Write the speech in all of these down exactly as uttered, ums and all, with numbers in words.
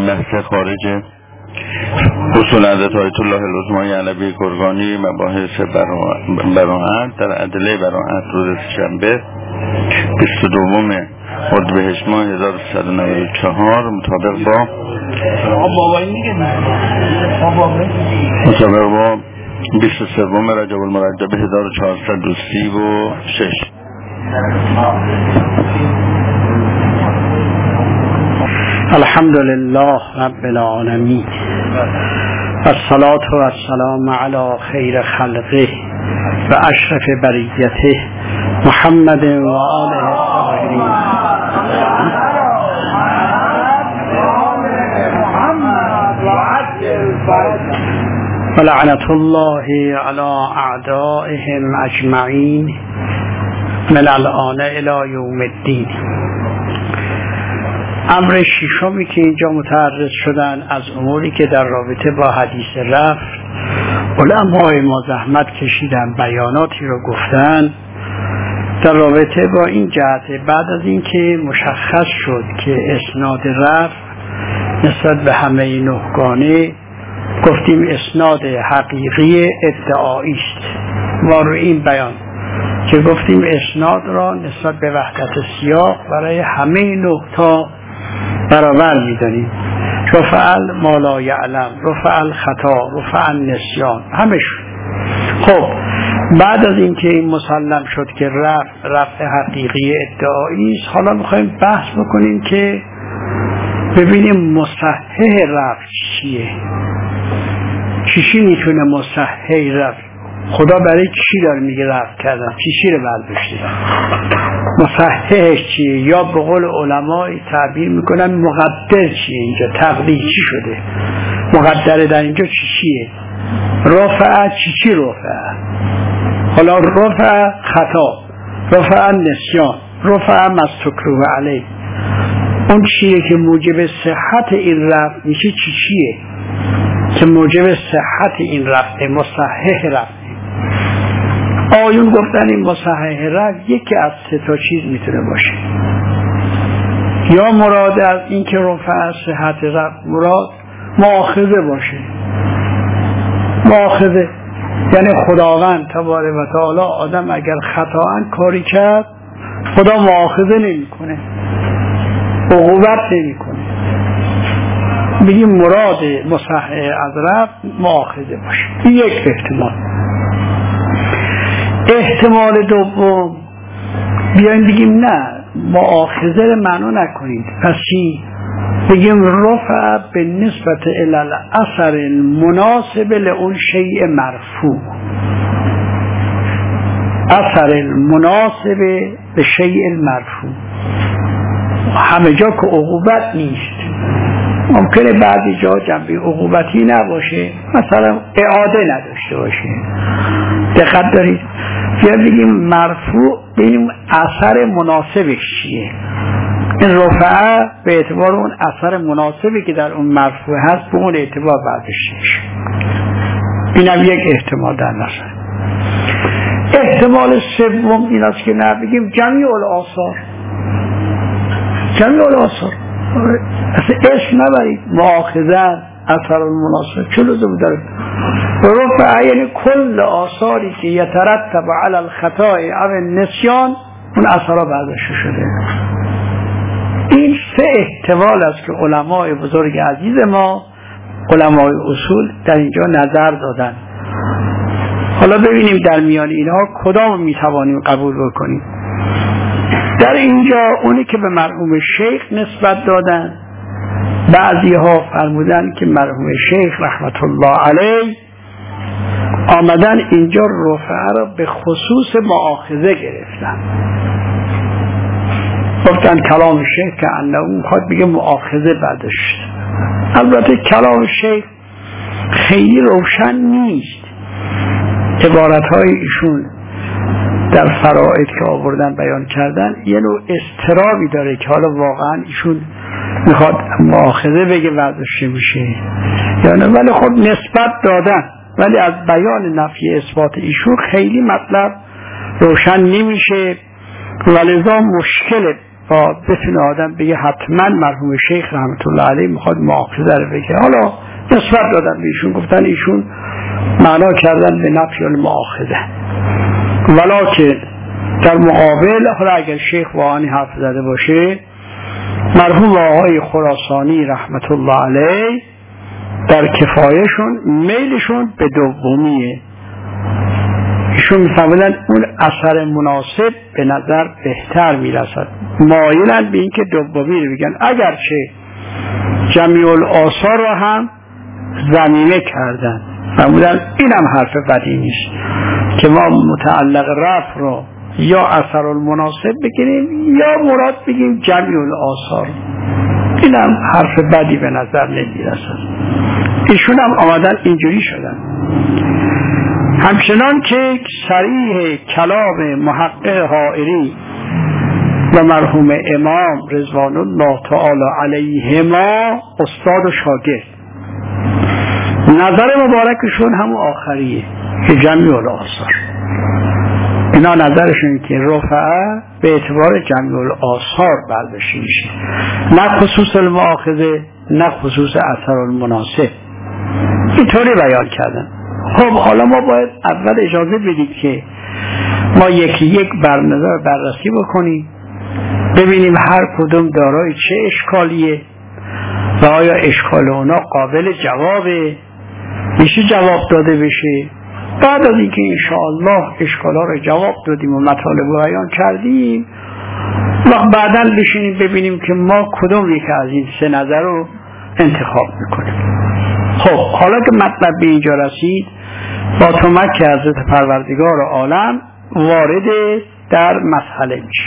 این بحث خارج اصول حضرت آیت الله العظمی علوی گرگانی مباحث براءت در ادله براءت روز شنبه بیست و دوم اردیبهشت ماه هزار و سیصد و نود و چهار مطابق با مطابق با بیست و سوم رجب المرجب هزار و چهارصد و سی و شش. الحمد لله رب العالمین والصلاة والسلام علی خیر خلقه و اشرف بریته محمد و آله الطاهرین. ولعنة الله على اعدائهم اجمعین من الآن الی یوم الدین. امر ششمی که اینجا متعرض شدن از اموری که در رابطه با حدیث رفع علمای ما زحمت کشیدن، بیاناتی رو گفتن در رابطه با این جهت. بعد از اینکه مشخص شد که اسناد رفع نسبت به همه نهگانه گفتیم اسناد حقیقی ادعایی است. ما رو این بیان که گفتیم اسناد را نسبت به وحدت سیاق برای همه نهتا برابر می‌دانیم. رفع ما لا یعلم، رفع الخطا، رفع النسیان، همش. خب بعد از اینکه این مسلم شد که رفع رفع حقیقی ادعایی است، حالا می‌خوایم بحث بکنیم که ببینیم مصحح رفع چیه. چی چی میتونه مصحح رفع؟ خدا برای چی داره میگه رفع کردم؟ چی چی رو برداشته؟ مصححش چیه؟ یا به قول علماء تعبیر میکنن مقدر چیه؟ اینجا تقدیر چی شده؟ مقدر در اینجا چی چیه؟ رفع چی چی رفع؟ حالا رفع خطا، رفع نسیان، رفع مستکروه علیه. اون چیه که موجب صحت این رفع میشه؟ چی چیه که موجب صحت این رفع مصحح رفع؟ آیون گفتن این مصحح رفع یکی از سه تا چیز میتونه باشه. یا مراد از این که رفع صحت رفع مراد مؤاخذه باشه. مؤاخذه یعنی خداوند تبارک و تعالی آدم اگر خطااً کاری کرد خدا مؤاخذه نمیکنه، عقوبت نمیکنه. بگیم مراد مصحح از رفع مؤاخذه باشه. این یک احتمال. احتمال دوم بیایم بگیم نه، مؤاخذه رو معنا نکنید. پس چی؟ بگیم رفع به نسبت الی الاثر المناسب لأون شیء مرفوع. اثر المناسب به شیء مرفوع. همه جا که عقوبت نیست. ممکنه بعضی جا جنبه عقوبتی نباشه، مثلا اعاده نداشته باشه. دقت دارید؟ یا بگیم مرفوع ببینیم اثر مناسبش چیه. این رفعه به اعتبار اون اثر مناسبی که در اون مرفوع هست به اون اعتبار برداشته میشه. اینم یک احتمال در نظر. احتمال سوم این است که نه، بگیم جمیع الآثار، جمیع الآثار اصلا اسم نبرید، مؤاخذه اثر المناسب چه لزوم داره؟ رفع یعنی کل آثاری که یترتب علی الخطا او النسیان اون اثرها برداشته شده. این سه احتمال است که علمای بزرگ عزیز ما، علمای اصول در اینجا نظر دادن. حالا ببینیم در میان اینها کدام میتوانیم قبول بکنیم. در اینجا اونی که به مرحوم شیخ نسبت دادن، بعضی ها فرمودن که مرحوم شیخ رحمت الله علیه آمدن اینجا رفعه را به خصوص مؤاخذه گرفتن. گفتن کلام شیخ که انه اون خواهد بگه مؤاخذه برداشت. البته کلام شیخ خیلی روشن نیست. عبارت های ایشون در فرائض که آوردن بیان کردن یه نوع اضطرابی داره که حالا واقعا ایشون میخواد مؤاخذه بگه برداشته میشه یا نه، ولی خب نسبت دادن، ولی از بیان نفی اثبات ایشون خیلی مطلب روشن نمیشه، ولذا مشکل با بتونه آدم بگه حتما مرحوم شیخ رحمت الله علیه میخواد مؤاخذه رو بگه. حالا نسبت دادن به ایشون، گفتن ایشون معنا کردن به نفی المؤاخذه، ولکن در مقابل حالا اگر شیخ واقعا حرف زده باشه، مرحوم آقای خراسانی رحمت الله علیه در کفایشون میلشون به دومیه. ایشون میفهمیدن اون اثر مناسب به نظر بهتر میرسد، مایلن به اینکه دومی رو بگن، اگرچه جمیع الآثار رو هم ضمیمه کردن. فرمودن اینم حرف بدی نیست که ما متعلق رفع رو یا اثر المناسب بگیریم یا مراد بگیم جمیع الآثار. اینم حرف بدی به نظر نمیرسد. ایشون هم آمدن اینجوری شدن. همچنان که صریح کلام محقق حائری و مرحوم امام رضوان الله تعالی علیهما استاد و شاگرد، نظر مبارکشون همون آخریه که جمیع الآثار. اینا نظرشون که رفعه به اعتبار جمیع الآثار برداشته میشه، نه خصوص المؤاخذه نه خصوص اثر المناسب. اینطوری بیان کردن. خب حالا ما باید اول اجازه بدیم که ما یکی یک برنظر بررسی بکنیم، ببینیم هر کدوم دارای چه اشکالیه و آیا اشکال اونا قابل جوابه، میشه جواب داده بشه. بعد از اینکه انشاءالله اشکالا رو جواب دادیم و مطالب رو بیان کردیم، وقت بعداً بشینیم ببینیم که ما کدوم یک از این سه نظر رو انتخاب میکنیم. خب حالا که مطلب به اینجا رسید، با کمک حضرت پروردگار عالم وارد در مسئله میشه.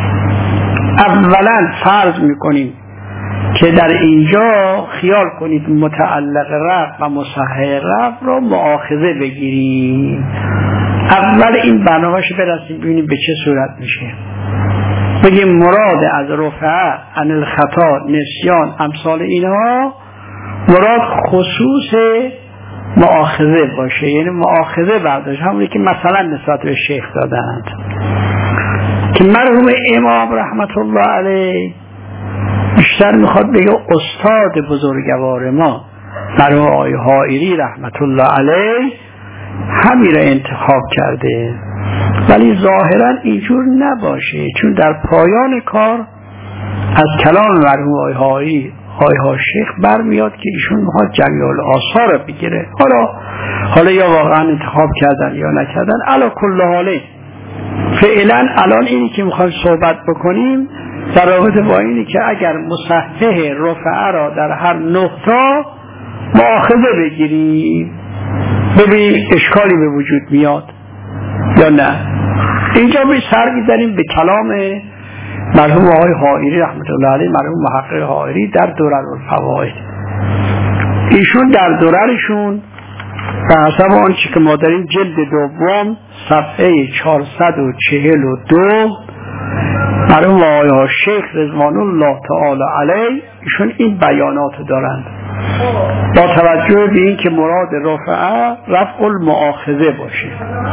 اولا فرض میکنیم که در اینجا خیال کنید متعلق رفع و مصحح رفع رو مؤاخذه بگیریم. اول این برنامه‌اش برسیم ببینیم به چه صورت میشه. بگیم مراد از رفع عن الخطا، نسیان، امثال اینها مراد خصوص مؤاخذه باشه، یعنی مؤاخذه برداشت، همونی که مثلا نسبت به شیخ دادند که مرحوم امام رحمت الله علیه بیشتر میخواد بگه استاد بزرگوار ما مرحوم آقای حائری رحمت الله علیه همین را انتخاب کرده، ولی ظاهرا اینجور نباشه، چون در پایان کار از کلام مرحوم آقای حائری آقای شیخ برمیاد که ایشون میخواد جمیع الآثار رو بگیره. حالا حالا یا واقعا انتخاب کردن یا نکردن، علی کل حاله فعلا الان اینی که میخوایم صحبت بکنیم در رابطه با اینی که اگر مصحح رفعه را در هر نقطه مؤاخذه بگیریم، ببینیم اشکالی به وجود میاد یا نه. اینجا می سر می‌زنیم به کلام مرحوم آقای حائری رحمت الله علیه، مرحوم محقق حائری در درر الفوائد. ایشون در دررشون به حسب آنچه که ما داریم جلد دوم صفحه چهارصد و چهل و دو مرحوم آقای شیخ رضوان الله تعالی علیه ایشون این بیانات دارند با توجه به این که مراد رفعه رفع المؤاخذه باشه.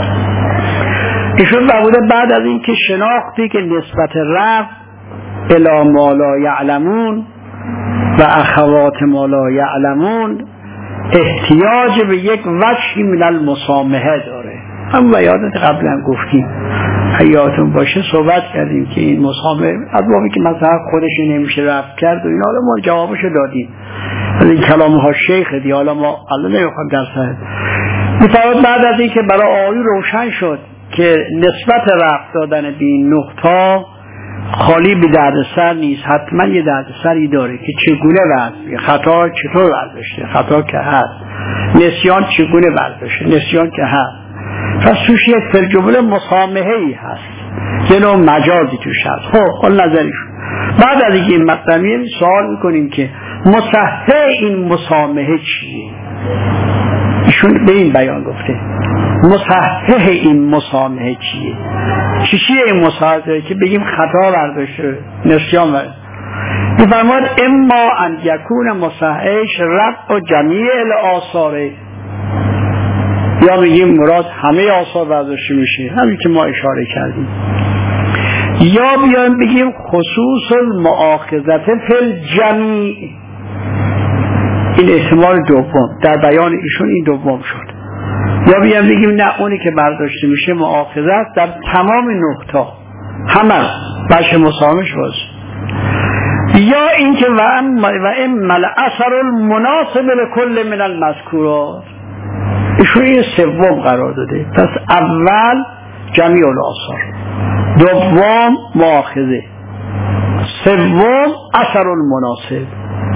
ایشون بوده بعد از این که شناختی که نسبت رفع الی ما لا یعلمون و اخوات ما لا یعلمون احتیاج به یک وجهی من المسامحه داره. هم یادت قبلا گفتیم، حیاتون باشه صحبت کردیم که این مسامحه از بابی که مثلا خودش نمیشه رفع کرد و این، حالا ما جوابشو دادیم از این کلام ها شیخ دی. حالا ما الان نمیخوام در سر میفرماید بعد از این که برای آیو روشن شد که نسبت رفع دادن به این نقطه خالی به دردسر نیست، حتما یه دردسری داره که چگونه وضع، خطا چطور برداشته، خطا که هست، نسیان چگونه برداشته، نسیان که هست، پس توش یک فرجمله مسامحه‌ای هست، یه نوع مجازی توش هست. خب حال نظریشون بعد از این مطلبی سوال میکنیم که مصحح این مسامحه چیه؟ ایشون به این بیان گفته مصحح این مسامحه چیه؟ چی چیه این مسامحه که بگیم خطا برداشته، نسیان برداشته؟ میفرماید اما ان یکون مصححش رفع و جمیع الاثاره، یا بگیم مراد همه آثار برداشته میشه، همین که ما اشاره کردیم، یا بیایم بگیم خصوص المؤاخذه فی الجمیع، این احتمال دوم در بیان ایشون این دوم شد. یا بیایم بگیم نه، اونی که برداشته میشه مؤاخذه است در تمام نقطه همه بشه مسامش باز. یا اینکه و اما الاثر المناسب لكل من المذکورات، ایشون این سوم قرار داده. پس اول جمیع الاثار، دوم مؤاخذه، سوم اثر المناسب.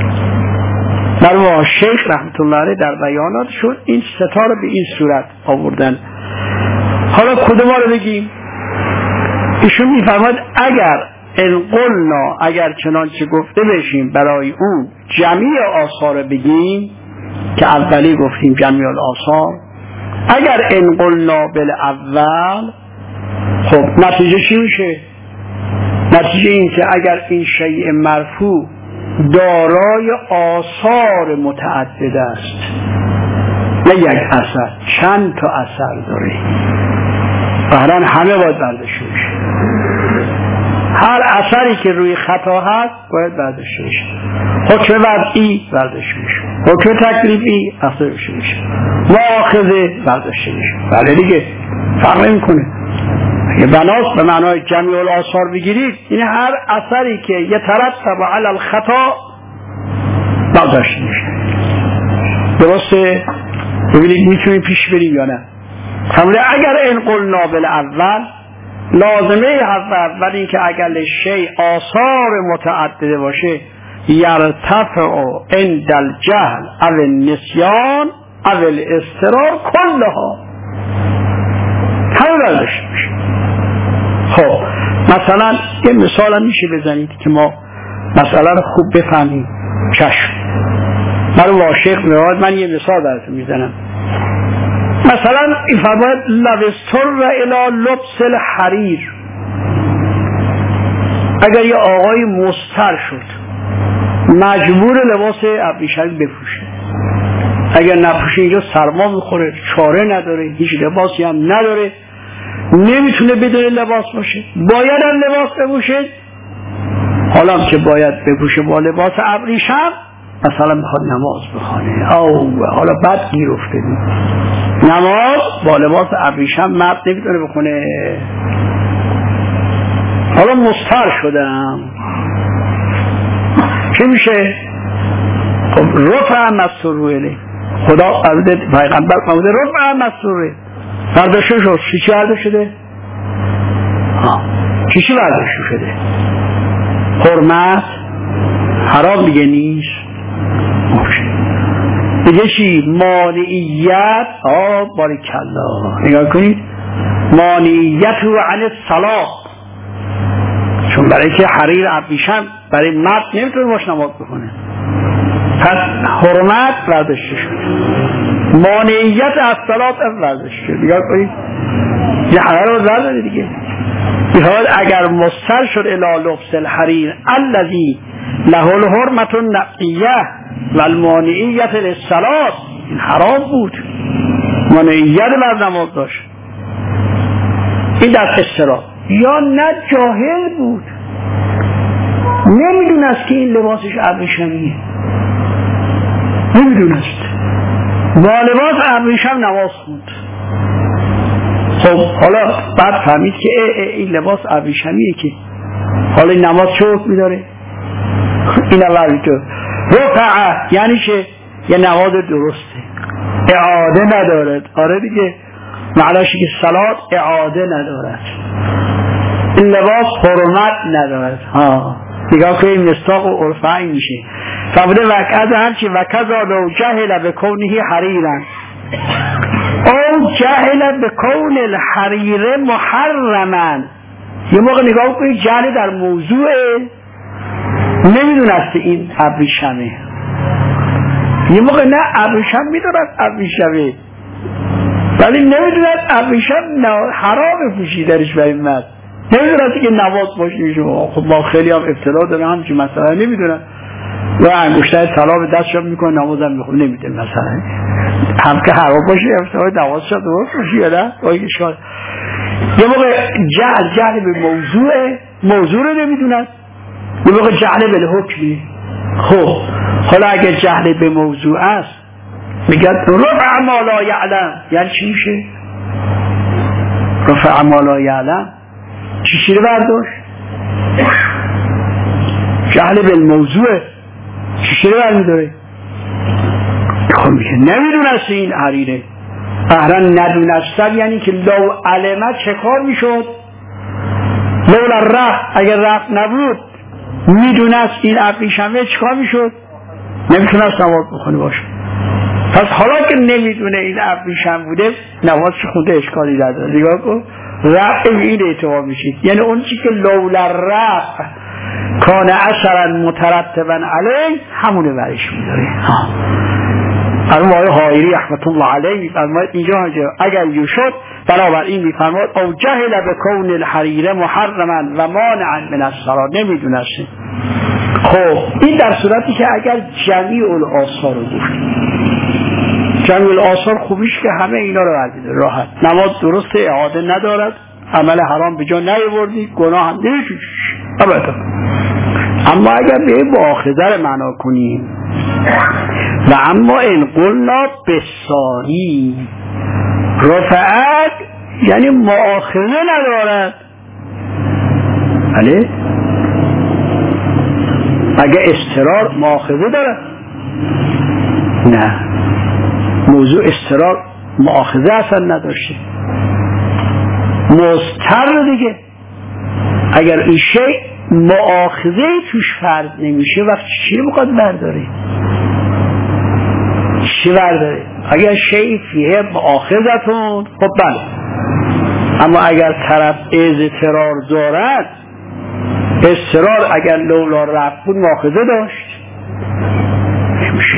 در شیخ رحمت الله علیه در بیاناتشون این ستا رو به این صورت آوردن. حالا کدوم رو بگیم؟ ایشون میفرماد اگر انقلنا، اگر چنانچه گفته بشیم برای اون جمیع آثار بگیم که اولی گفتیم جمیع الآثار، اگر انقلنا بالاول، خب نتیجه چی میشه؟ نتیجه این که اگر این شیء مرفوع دارای آثار متعدد است، نه یک اثر، چند تا اثر داره، بهران همه باید برداشته بشه. هر اثری که روی خطا هست باید برداشته بشه. حکم وضعی برداشته بشه، حکم تکلیفی برداشته بشه، مؤاخذه برداشته بشه. بله دیگه فرق نمی‌کنه. اگه بناس به معنای جمیع الاثار بگیرید، این هر اثری که یترتب علی الخطا برداشته میشه. درسته؟ ببینید میتونید پیش بریم یا نه. همونه اگر انقلنا بالاول، لازمه حرف اول این که اگر شیء آثار متعدده باشه، یرتفع عند الجهل او النسیان او الاضطرار کلها، همه برداشته میشه. خب مثلا یه مثال هم میشه بزنید که ما مثلا رو خوب بفهمیم. چشم برای واشق میاد، من یه مثال براتون میزنم. مثلا این فرماید لبستر و الی لبس الحریر، اگر یه آقای مستر شد مجبور لباس ابریشمی بپوشه، اگر نپوشه اینجا سرما میخوره، چاره نداره، هیچ لباسی هم نداره، نمیتونه بدون لباس باشه، باید هم لباس بپوشه. حالا که باید بپوشه با لباس ابریشم، مثلا میخواد نماز بخونه، او حالا بد گیر افتادی، نماز با لباس ابریشم مرد نمیتونه بخونه. حالا مستر شدم، چه میشه؟ خب رفع مسروره، خدا فرموده، پیغمبر فرموده رفع مسروره، برداشته شد. چی چی برداشته شده؟ ها چی چی برداشته شده؟ حرمت حرام دیگه نیست. دیگه چی؟ مانعیت. آه باریکالله، نگاه کنید، مانعیت و عن الصلاة، چون برای که حریر ابریشم برای مرد نمیتونه باش نماز بکنه، پس حرمت برداشته شد، مانعیت از صلاة برداشته شد. نگاه کنید، یه حریر رو برداشته دیگه. بخواد اگر مستر شد الی لبس الحریر الذی له الحرمة النقیه و المانعیت للصلاة، این حرام بود، مانعیت بر نماز داشت، این در استرا. یا نه جاهل بود، نمیدونست که این لباسش ابریشمیه، نمیدونست، با لباس ابریشم نماز خوند. خب حالا بعد فهمید که ای ای این لباس ابریشمیه، که حالا این نماز چه حکمی داره؟ این اولی تو رفع یعنی که یه نماز درسته، اعاده ندارد. آره دیگه، معناشه که صلات اعاده ندارد، این لباس حرمت ندارد. ها نگاه کنیم مستاق و عرفعی میشه. فرموده وکذا همچی وکذا لو جهل بکونه حریرا او جهل بکون الحریر محرما. یه موقع نگاه کنید جهل در موضوع، نمیدونسته این ابریشمه، یه موقع نه ابریشم میدونست ابریشمه ولی نمیدونست ابریشم حرام پوشیدنش برای مرد، نمیدونسته که نماز باشه میشه. خب ما خیلی هم ابتلا داره همچین مثلا نمیدونن، و انگشتر طلا به دستشون میکنه نمازم میخونه نمیده، مثلا هم که حرام باشه افتاد نماز شد درست باشه یا نه. یه موقع جهل جهل به موضوع، موضوع رو نمیدونن، یه موقع جهل بالحکمی. خب حالا اگه جهل به موضوع است میگن رفع ما لا یعلم، یعنی چی میشه؟ رفع ما لا یعلم چی شیره برداشت؟ جهل بالموضوع چی شیره برمیداره؟ خب میگه نمیدونسته این حریره. اهران ندونستن یعنی که لو علمت چه کار میشد؟ لولا رفت، اگر رفت نبود میدونست این ابریشمه چه کار میشد؟ نمیتونست نماز بخونه باشه. پس حالا که نمیدونه این ابریشم بوده نماز چه خونده اشکالی نداره. نگاه کن رفت به این اعتبار میشید، یعنی اون چی که لولا رفت کان اثرا مترتبا علیه همونه برش میداره. فرمود آقای حائری رحمت الله علیه میفرماید اینجا اگر یوشد بنابراین میفرماید او جهل به کون الحریر محرما و مانعا من الصلاة، نمیدونسته. خب این در صورتی که اگر جمیع الآثار رو گفت، جمیع الآثار خوبیش که همه اینا رو بردیده راحت، نماز درست اعاده ندارد، عمل حرام به جا نیاوردی، گناه هم نمیشوش ابدا. اما اگر به مؤاخذه رو معنا کنیم و اما این قلنا بساری رفعت یعنی مؤاخذه ندارد. بله اگه استرار مؤاخذه داره؟ نه، موضوع استرار مؤاخذه اصلا نداشته، مضطر دیگه. اگر این شیء مؤاخذه توش فرض نمیشه وقت چی بخواد برداره؟ چی برداره؟ اگر شیء فیه مؤاخذتون خب بله، اما اگر طرف اضطرار دارد، استرار اگر لولا رفت بود مؤاخذه داشت نمیشه.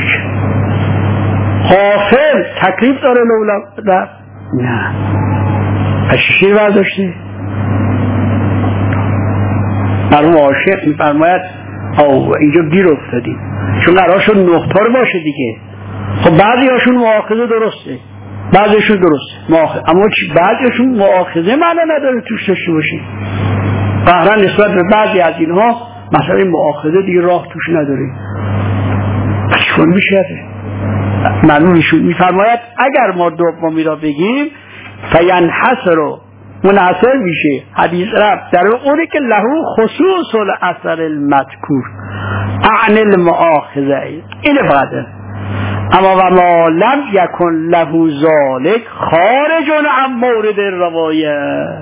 غافل تکلیف داره لولا رفت؟ نه. پس چی برداشته؟ مرحوم عاشق میفرماید او اینجا گیر افتادیم چون قرارشون نقطه رو باشه دیگه. خب بعضی هاشون مؤاخذه درسته، بعضیشون درسته مؤاخذه، اما بعضی هاشون مؤاخذه معنا نداره توش داشته باشه. قهرن نسبت به بعضی از اینها مثلا مؤاخذه دیگه راه توش نداره. چون میشه معلومشون میفرماید اگر ما دومی را بگیم فینحصر رو منحصر میشه حدیث رفت در اونی که لهو خصوص الاثر المذکور اعن المؤاخذه، اینه فقط. اما و ما لم یکن له ذالک خارج عن مورد روایه،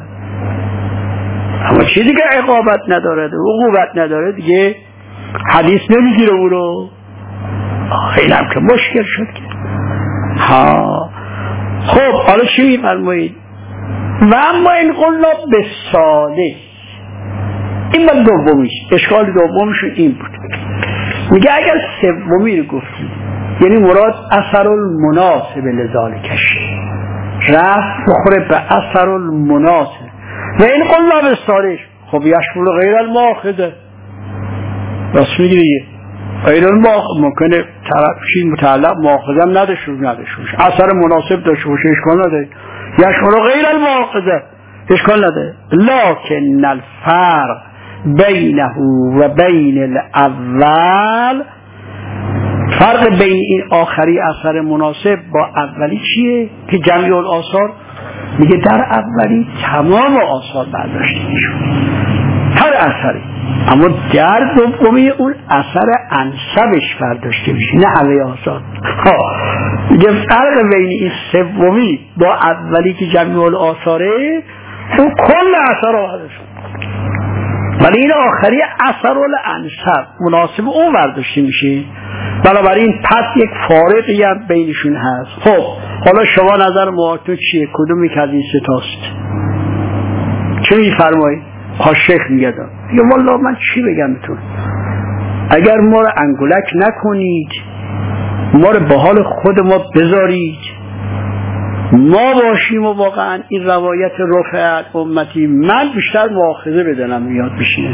اما چی دیگه عقابت نداره عقوبت نداره دیگه حدیث نمیگیره او رو. خیلی هم که مشکل شد که ها. خب حالا چی میفرمایید؟ و اما این قلنا به صالح، این من دومیش اشکال دومیش این بود. میگه اگر سومی رو گفتیم یعنی مراد اثر المناسب لذالکش رفت بخوره به اثر المناسب و این قلنا به صالح خب یشمل غیر المؤاخذه، راست میگیریه غیر المؤاخذه ممکنه طرفشی متعلق مؤاخذه هم نداشته باشه، اثر مناسب داشته باشه اشکال نداره، یشمل غیر المؤاخذه اشکال نداره. لکن الفرق بینه و بین الاول، فرق بین این آخری اثر مناسب با اولی چیه؟ که جمعی الآثار میگه در اولی تمام آثار برداشته میشون هر اثری، اما در دومی اون اثر انسبش برداشته میشه نه همه آثار. میگه فرق بین این سومی با اولی که جمعی الآثاره اون کل اثر آثارشون، ولی این آخری اثر الانسب مناسب اون برداشته میشه. بنابراین پس یک فارقی هم بینشون هست. خب حالا شما نظر مواتون چیه؟ کدومی که از این ستاست؟ چه میفرمایید؟ ها شیخ میگه یا والله من چی بگم بتون، اگر ما رو انگولک نکنید، ما رو به حال خود ما بذارید، ما باشیم و واقعا این روایت رفعت امتی من بیشتر مؤاخذه بدنم میاد بشینه.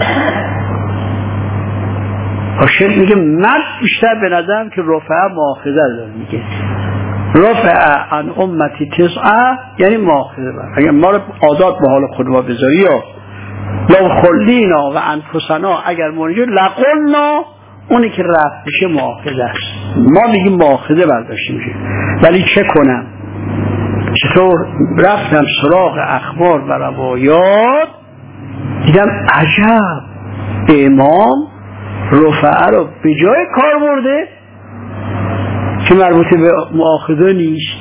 آشد میگه من بیشتر به نظرم که رفعه مؤاخذه داره، میگه رفعه عن امتی تسعه یعنی مؤاخذه بر. اگر ما رو آزاد به حال خود ما بذاری یا لو خلینا و انفسنا اگر منجر لقلنا، اونی که رفت میشه مؤاخذه است. ما میگیم مؤاخذه برداشته میشه، ولی چه کنم؟ چطور رفتم سراغ اخبار و روایات، دیدم عجب امام رفعه رو به جای کار برده که مربوط به مؤاخذه نیست.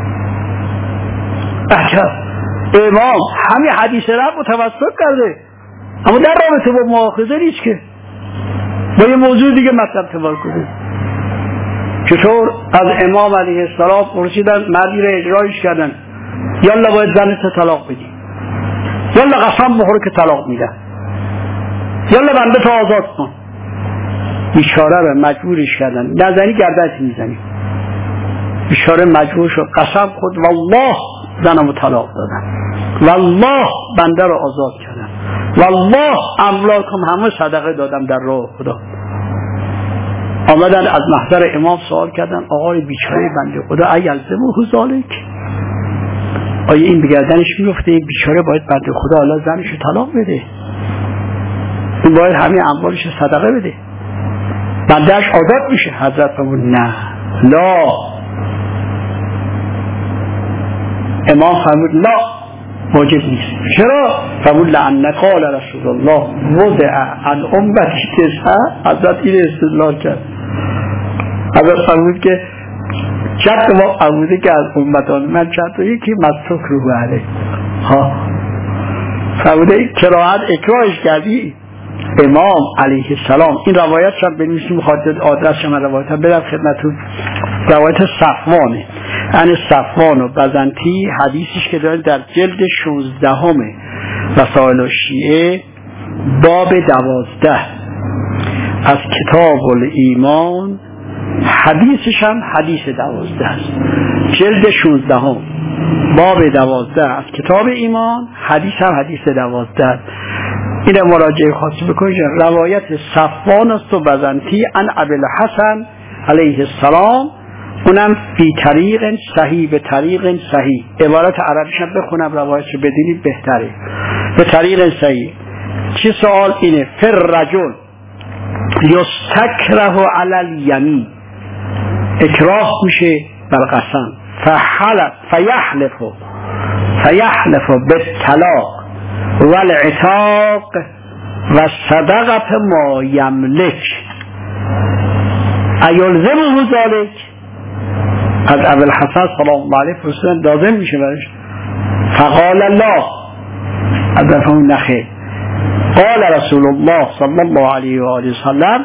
عجب امام همین حدیث رفع رو توسط کرده، اما در رابطه با مؤاخذه نیست که با یه موضوع دیگه مطلب تبار کنه. چطور از امام علیه السلام پرسیدن، مردی رو اجرایش کردن، یالا باید زنت طلاق بدی، یالا قسم بخور که طلاق میدن، یالا بنده تو آزاد کن. بیچاره رو مجبورش کردن، نزنی گردنت میزنی. بیچاره مجبور شد قسم خود والله زنمو طلاق دادم، والله بنده رو آزاد کردم، والله املاکم همه صدقه دادم در راه خدا. آمدن از محضر امام سوال کردن، آقای بیچاره بنده خدا ایلزمه ذالک، آیا این بگردنش میفته؟ این بیچاره باید بنده خدا حالا زنشو طلاق بده، این باید همه اموالش صدقه بده، بندهش آزاد میشه؟ حضرت فرمود نه لا. امام فرمود لا واجب نیست. چرا؟ فرمود لعن قال رسول الله وضع عن امتی تسعه. حضرت این استدلال کرد. حضرت فرمود که جد ما فرموده که از امتان من چند تا یکی مستک رو بره ها، فرموده کراهت اکراهش کردی. امام علیه السلام این روایت شب بنویسیم خاطر آدرس شما روایت بدم خدمتون. روایت صفوانه، یعنی صفوان و بزنتی، حدیثش که داره در جلد شانزدهم رسائل شیعه باب دوازده از کتاب الایمان، حدیثش هم حدیث دوازده است. جلد شانزدهم باب دوازده از کتاب ایمان، حدیث هم حدیث دوازده. این مراجعه خاصی بکنید. روایت صفوان است و بزنتی عن ابوالحسن علیه السلام، اونم فی طریق صحیح، به طریق صحیح. عبارت عربیش هم بخونم روایتش بدینید بهتره. به طریق صحیح. چه سوال اینه؟ فر رجل یستکره علی الیمین، اکراه میشه بر قسم، فحلف فیحلف فیحلف بالطلاق والعتاق و صدقت ما یملک ایلزمه ذلک. از ابوالحسن سلام الله علیه فرستادن لازم میشه برش. فقال الله، از افهم نخیر. قال رسول الله صلی الله علیه و آله وسلم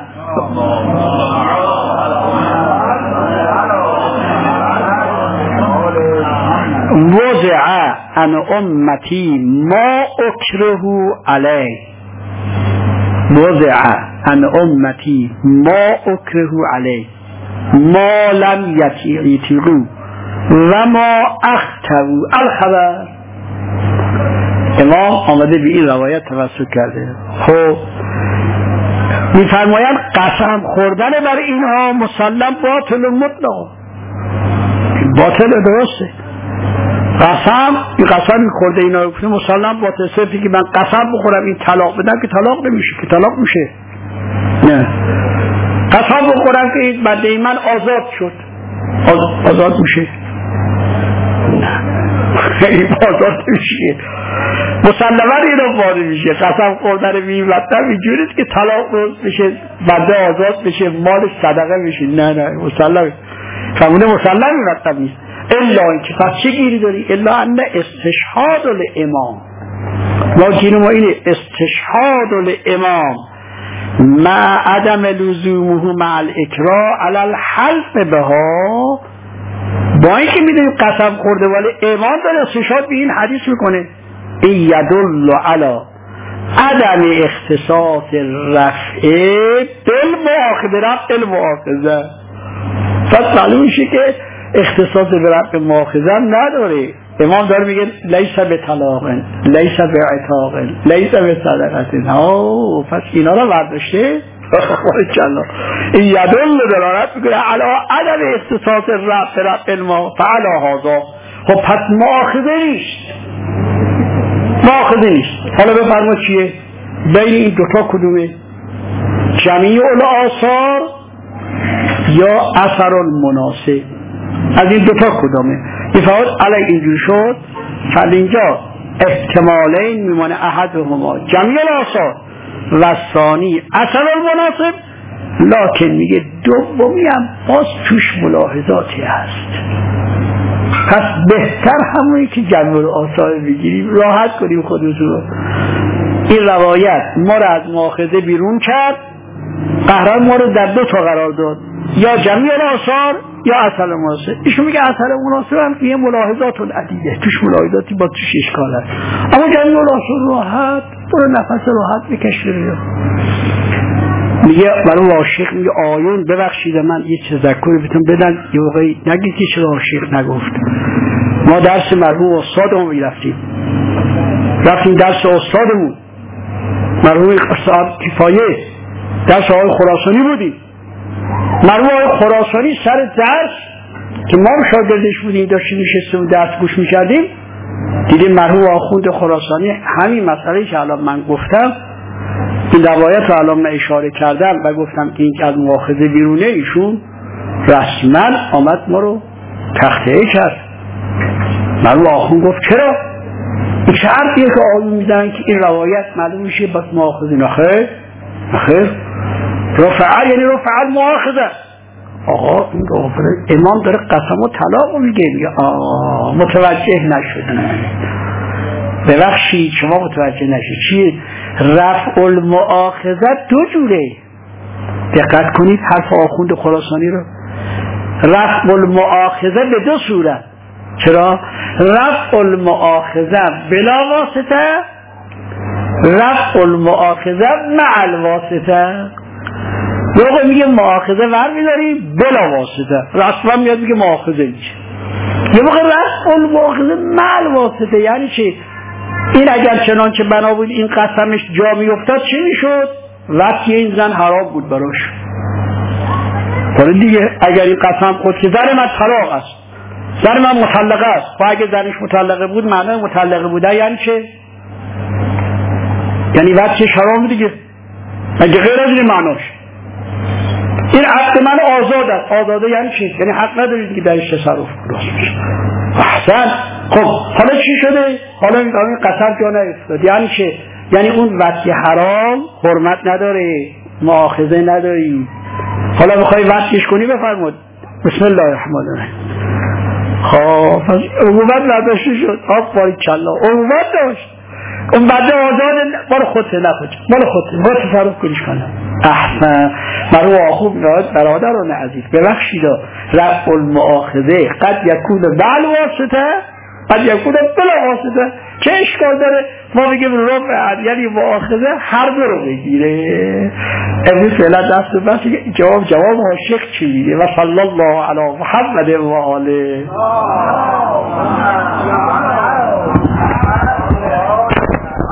وضع عن امتی ما اکره علیه، وضع عن امتی ما اکره علیه ما لم یتیقو و ما اخترو الخبر. امام آمده به این روایت توسط کرده. خب میفرمایند قسم خوردن بر اینها مسلم باطل مطلق، باطل درسته. قسم این قسم خورده اینا رو گفتیم مسلم باطل. صرفی که من قسم بخورم این طلاق بدم که طلاق نمیشه، که طلاق میشه. نه قسم بخورم که این بنده من آزاد شد، آز... آزاد میشه؟ این آزاد میشه، مسلما اینو وارد میشه. قسم خوردن میمطلب اینجوریست که طلاق روز بشه، بنده آزاد بشه، مالش صدقه بشه. نه نه مسلم فهمونه مسلم میمطلب نیست. الا اینکه پس چه گیری داری؟ الا ان استشهاد الامام، ما گیریم ما اینه استشهاد الامام مع عدم لزومه مع الاکراه علی الحلف بها. با اینکه میدونیم قسم خورده ولی امام داره استشهاد به این حدیث میکنه. این یدل علی عدم اختصاص رفعه بالمؤاخذه، رفع المؤاخذه. پس معلوم میشه که اختصاص به رفع مؤاخذه نداره. امام داره میگه لیس به طلاق، لیس به عتاق، لیس به صدقه. ها پس اینا رو برداشته ماشاءالله. این یدل دلالت میکنه علی عدم اختصاص رفع رفع المؤاخذه فعلی هذا. خب پس مؤاخذه نیست، مؤاخذه نیست. حالا بفرما چیه؟ بین این دوتا کدومه؟ جمیع الآثار یا اثر المناسب؟ از این دوتا کدومه؟ بفرمایید علی اینجور شد فلینجا احتمالین میمانه احدهما جمیع الآثار و ثانی اثر المناسب، لکن میگه دومی هم باز توش ملاحظاتی هست. پس بهتر همونی که جمیع الآثار بگیریم، راحت کنیم خودمون رو. این روایت ما را از مؤاخذه بیرون کرد، قهرمان ما رو در دو تا قرار داد، یا جمیع الآثار یا اثر مناسب. ایشون میگه اثر مناسب هم یه ملاحظات العدیده، توش ملاحظاتی با توش اشکال هست، اما جمیع الآثار راحت برو نفس راحت بکش برو. میگه برای عاشق میگه آیون ببخشید من یه تذکری بهتون بدن، یه موقعی نگید که چرا عاشق نگفت. ما درس مرحوم استادمون میرفتیم، رفتیم درس استادمون مرحوم استاد کفایه، درس آقای خراسانی بودیم. مرحوم آقای خراسانی سر درس که ما شاگردش بودیم داشتیم نشسته بود درس گوش میکردیم، دیدیم مرحوم آخوند خراسانی همین مسئله که الان من گفتم، این روایت رو الان من اشاره کردم و گفتم که این که از مؤاخذه بیرونه، ایشون رسما آمد ما رو تخطئه کرد. مرحوم آخوند گفت چرا؟ این چه حرفیه که آقایون میزنن که این روایت معلوم میشه بس مؤاخذه؟ نخیر نخیر، رفعه یعنی رفعه المؤاخذه. آقا این رفعه امام داره قسم و طلاق رو میگه، میگه آه متوجه نشدن. ببخشید شما متوجه نشید چیه؟ رفع المؤاخذه دو جوره، دقت کنید حرف آخوند خراسانی رو. رفع المؤاخذه به دو صورت. چرا؟ رفع المؤاخذه بلا واسطه، رفع المؤاخذه مع الواسطه. یه موقع میگه مؤاخذه ور میداریم بلا واسطه، رسما میاد میگه مؤاخذه میشه. یه موقع رفع المؤاخذه مع الواسطه یعنی چی؟ این اگر چنانچه بنا بود این قسمش جا میافتاد چی میشد؟ وقتی این زن حرام بود براش. ولی دیگه اگر این قسم خود که زن من طلاق است، زن من مطلقه است، و اگه زنش مطلقه بود معنی مطلقه بوده یعنی چه؟ یعنی وقتش حرام دیگه، مگه غیر از این معناش. این عقد من آزاد است، آزاده یعنی چی؟ یعنی حق ندارید که درش تصرف کنید. احسن. خب حالا چی شده؟ حالا این قسم جا نیفتاد یعنی چه؟ یعنی اون وقتی حرام حرمت نداره، مؤاخذه نداری. حالا میخوای وقتش کنی بفرمود بسم الله الرحمن الرحیم. خب پس عمومت نداشته شد. آفرین کلا عمومت داشت. اون بعد آزاد مال خودت نخواد، مال خودت ما تصرف کنیش کنم. احسن. مرو آخوب نهاد برادر رو عزیز ببخشید، رفع المؤاخذه قد یکون بل واسطه قد یکون بلا واسطه. چه اشکال داره ما بگیم رفع یعنی مؤاخذه هر دو رو بگیره. امروز فعلا دست بس جواب جواب عاشق چی میگه؟ و صلی الله علی محمد و آله.